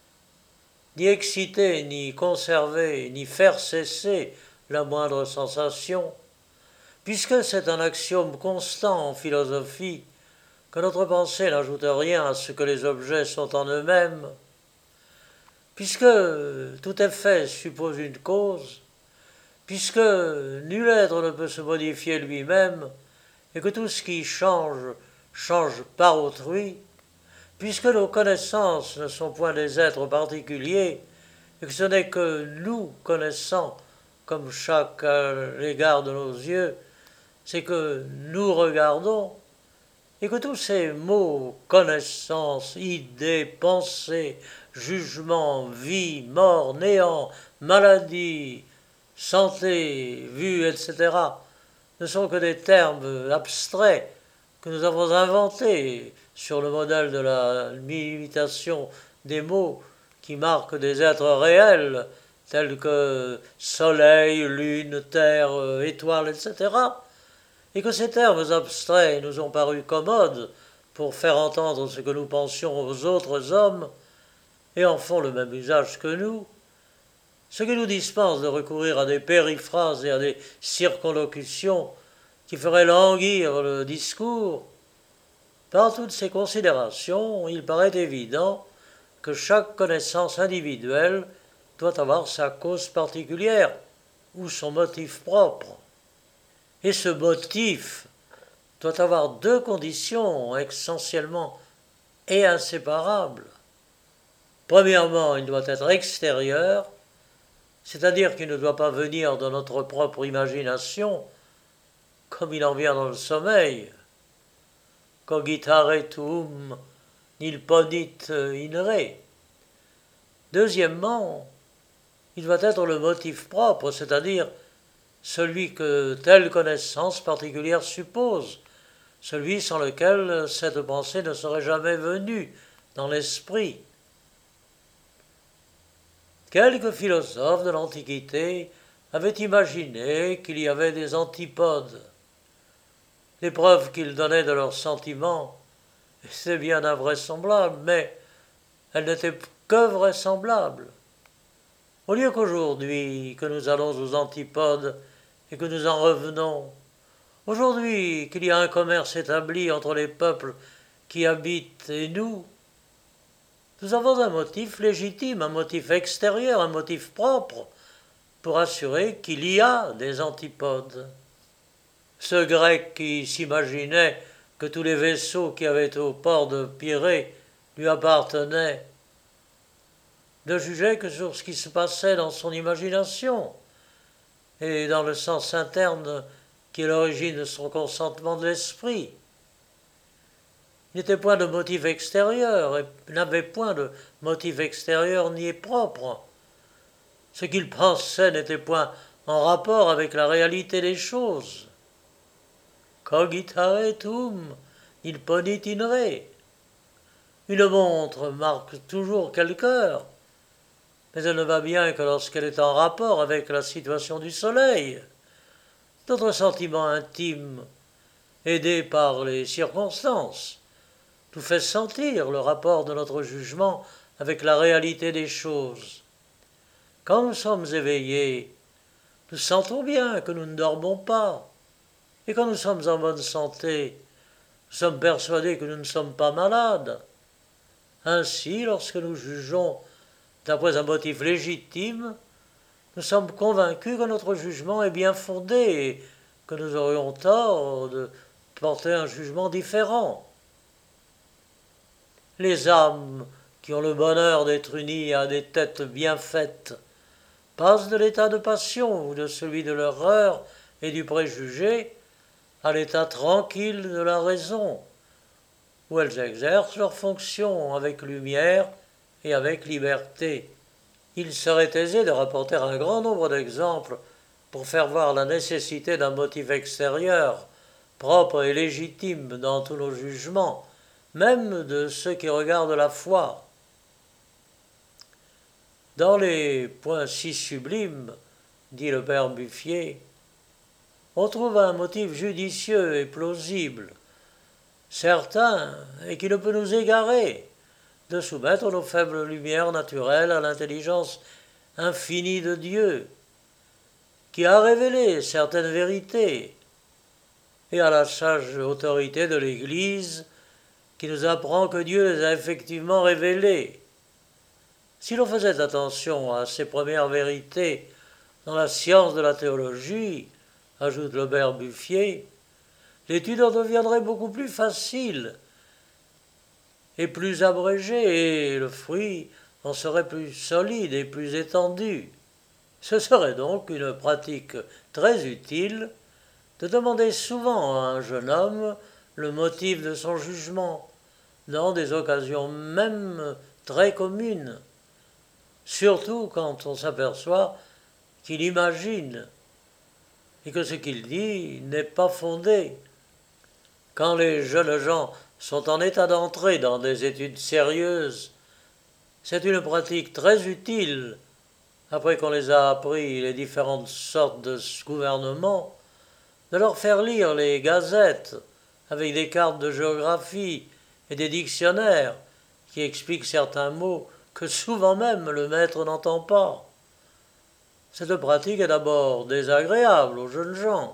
ni exciter, ni conserver, ni faire cesser la moindre sensation, puisque c'est un axiome constant en philosophie que notre pensée n'ajoute rien à ce que les objets sont en eux-mêmes, puisque tout effet suppose une cause, puisque nul être ne peut se modifier lui-même, et que tout ce qui change, change par autrui, puisque nos connaissances ne sont point des êtres particuliers, et que ce n'est que nous connaissant, comme chaque à l'égard de nos yeux, c'est que nous regardons, et que tous ces mots, connaissance, idée, pensée, jugement, vie, mort, néant, maladie, santé, vue, et cetera, ne sont que des termes abstraits que nous avons inventés sur le modèle de la limitation des mots qui marquent des êtres réels, tels que soleil, lune, terre, euh, étoiles, et cetera, et que ces termes abstraits nous ont paru commodes pour faire entendre ce que nous pensions aux autres hommes, et en font le même usage que nous, ce qui nous dispense de recourir à des périphrases et à des circonlocutions qui feraient languir le discours. Par toutes ces considérations, il paraît évident que chaque connaissance individuelle doit avoir sa cause particulière ou son motif propre. Et ce motif doit avoir deux conditions essentiellement et inséparables. Premièrement, il doit être extérieur, c'est-à-dire qu'il ne doit pas venir de notre propre imagination, comme il en vient dans le sommeil. Cogitare tuum nil ponit in re. Deuxièmement, il doit être le motif propre, c'est-à-dire celui que telle connaissance particulière suppose, celui sans lequel cette pensée ne serait jamais venue dans l'esprit. Quelques philosophes de l'Antiquité avaient imaginé qu'il y avait des antipodes. Les preuves qu'ils donnaient de leurs sentiments étaient bien invraisemblables, mais elles n'étaient que vraisemblables. Au lieu qu'aujourd'hui, que nous allons aux antipodes et que nous en revenons, aujourd'hui qu'il y a un commerce établi entre les peuples qui habitent et nous, nous avons un motif légitime, un motif extérieur, un motif propre, pour assurer qu'il y a des antipodes. Ce grec qui s'imaginait que tous les vaisseaux qui avaient au port de Pirée lui appartenaient, ne jugeait que sur ce qui se passait dans son imagination et dans le sens interne qui est l'origine de son consentement de l'esprit. Il n'était point de motif extérieur, et n'avait point de motif extérieur ni propre. Ce qu'il pensait n'était point en rapport avec la réalité des choses. Cogitare tuum, nil ponit in re. Une montre marque toujours quelque heure, mais elle ne va bien que lorsqu'elle est en rapport avec la situation du soleil. Notre sentiment intime, aidé par les circonstances, nous fait sentir le rapport de notre jugement avec la réalité des choses. Quand nous sommes éveillés, nous sentons bien que nous ne dormons pas. Et quand nous sommes en bonne santé, nous sommes persuadés que nous ne sommes pas malades. Ainsi, lorsque nous jugeons d'après un motif légitime, nous sommes convaincus que notre jugement est bien fondé et que nous aurions tort de porter un jugement différent. Les âmes qui ont le bonheur d'être unies à des têtes bien faites passent de l'état de passion ou de celui de l'erreur et du préjugé à l'état tranquille de la raison, où elles exercent leurs fonctions avec lumière et avec liberté. Il serait aisé de rapporter un grand nombre d'exemples pour faire voir la nécessité d'un motif extérieur, propre et légitime dans tous nos jugements, même de ceux qui regardent la foi. Dans les points si sublimes, dit le père Buffier, on trouve un motif judicieux et plausible, certain et qui ne peut nous égarer, de soumettre nos faibles lumières naturelles à l'intelligence infinie de Dieu, qui a révélé certaines vérités, et à la sage autorité de l'Église, qui nous apprend que Dieu les a effectivement révélées. Si l'on faisait attention à ces premières vérités dans la science de la théologie, ajoute le père Buffier, l'étude en deviendrait beaucoup plus facile et plus abrégée, et le fruit en serait plus solide et plus étendu. Ce serait donc une pratique très utile de demander souvent à un jeune homme le motif de son jugement, dans des occasions même très communes, surtout quand on s'aperçoit qu'il imagine et que ce qu'il dit n'est pas fondé. Quand les jeunes gens sont en état d'entrer dans des études sérieuses, C'est une pratique très utile, après qu'on les a appris les différentes sortes de gouvernements, de leur faire lire les gazettes avec des cartes de géographie et des dictionnaires qui expliquent certains mots que souvent même le maître n'entend pas. Cette pratique est d'abord désagréable aux jeunes gens,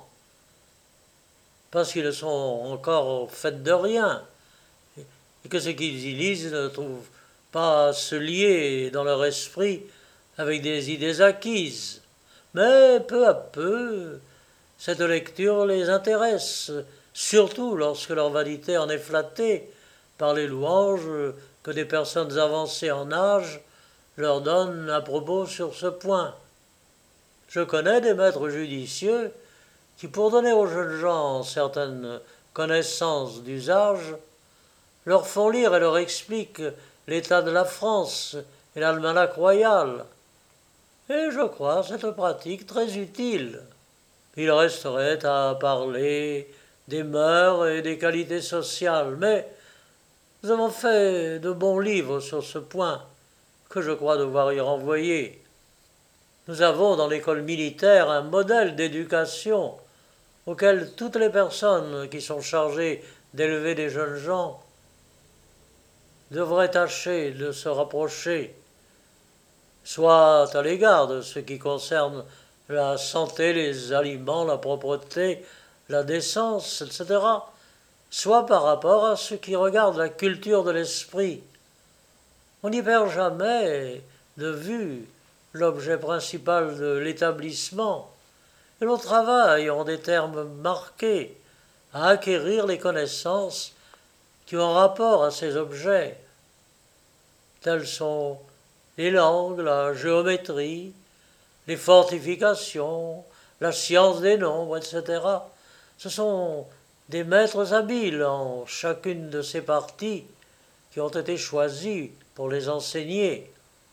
parce qu'ils sont encore faits de rien, et que ce qu'ils y lisent ne trouvent pas à se lier dans leur esprit avec des idées acquises. Mais peu à peu, cette lecture les intéresse, surtout lorsque leur vanité en est flattée par les louanges que des personnes avancées en âge leur donnent à propos sur ce point. Je connais des maîtres judicieux qui, pour donner aux jeunes gens certaines connaissances d'usage, leur font lire et leur expliquent l'état de la France et l'almanach royal. Et je crois cette pratique très utile. Il resterait à parler des mœurs et des qualités sociales, mais nous avons fait de bons livres sur ce point, que je crois devoir y renvoyer. Nous avons dans l'école militaire un modèle d'éducation auquel toutes les personnes qui sont chargées d'élever des jeunes gens devraient tâcher de se rapprocher, soit à l'égard de ce qui concerne la santé, les aliments, la propreté, la décence, et cetera, soit par rapport à ce qui regarde la culture de l'esprit. On n'y perd jamais de vue l'objet principal de l'établissement, et l'on travaille en des termes marqués à acquérir les connaissances qui ont rapport à ces objets. Tels sont les langues, la géométrie, les fortifications, la science des nombres, et cetera. Ce sont des maîtres habiles en chacune de ces parties qui ont été choisis pour les enseigner.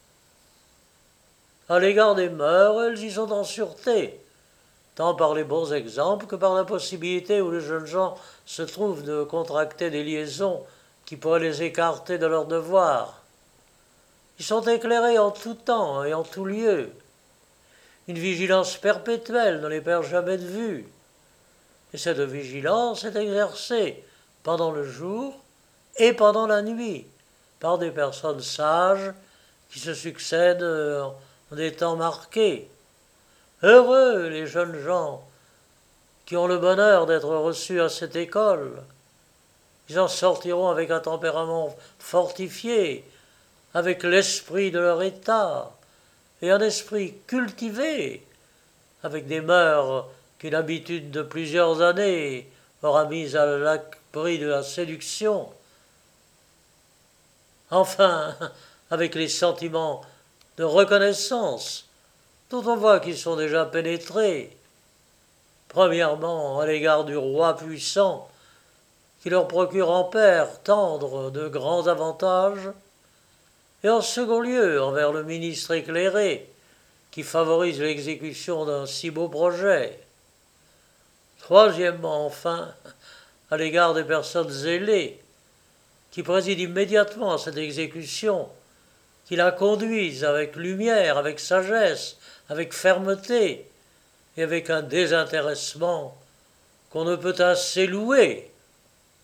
À l'égard des mœurs, elles y sont en sûreté, tant par les bons exemples que par la possibilité où les jeunes gens se trouvent de contracter des liaisons qui pourraient les écarter de leurs devoirs. Ils sont éclairés en tout temps et en tout lieu. Une vigilance perpétuelle ne les perd jamais de vue. Et cette vigilance est exercée pendant le jour et pendant la nuit par des personnes sages qui se succèdent en des temps marqués. Heureux les jeunes gens qui ont le bonheur d'être reçus à cette école. Ils en sortiront avec un tempérament fortifié, avec l'esprit de leur état, et un esprit cultivé, avec des mœurs qu'une habitude de plusieurs années aura mis à l'abri de la séduction. Enfin, avec les sentiments de reconnaissance dont on voit qu'ils sont déjà pénétrés, premièrement à l'égard du roi puissant, qui leur procure en père tendre de grands avantages, et en second lieu envers le ministre éclairé, qui favorise l'exécution d'un si beau projet. Troisièmement, enfin, à l'égard des personnes zélées, qui président immédiatement à cette exécution, qui la conduisent avec lumière, avec sagesse, avec fermeté, et avec un désintéressement qu'on ne peut assez louer.